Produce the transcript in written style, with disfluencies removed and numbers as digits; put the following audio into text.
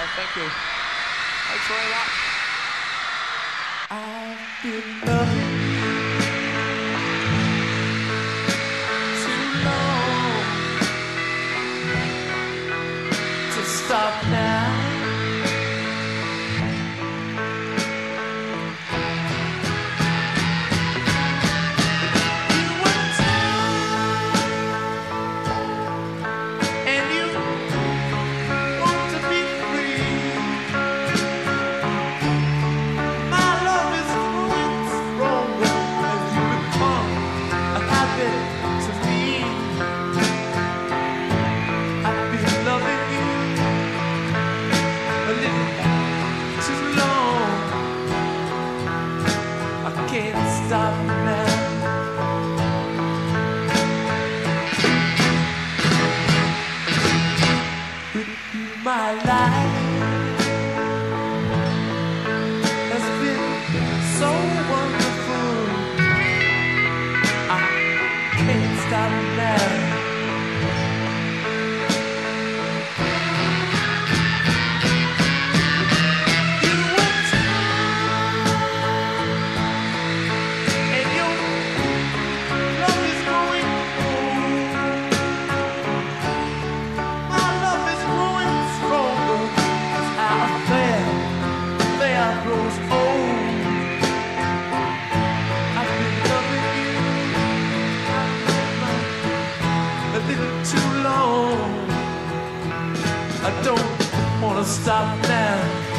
Oh, thank you. Thanks very much. I've been loving too long to stop now. Can't stop now. With you, my life has been so wonderful. I can't stop now. Grows old. I've been loving you a little too long. I don't wanna stop now.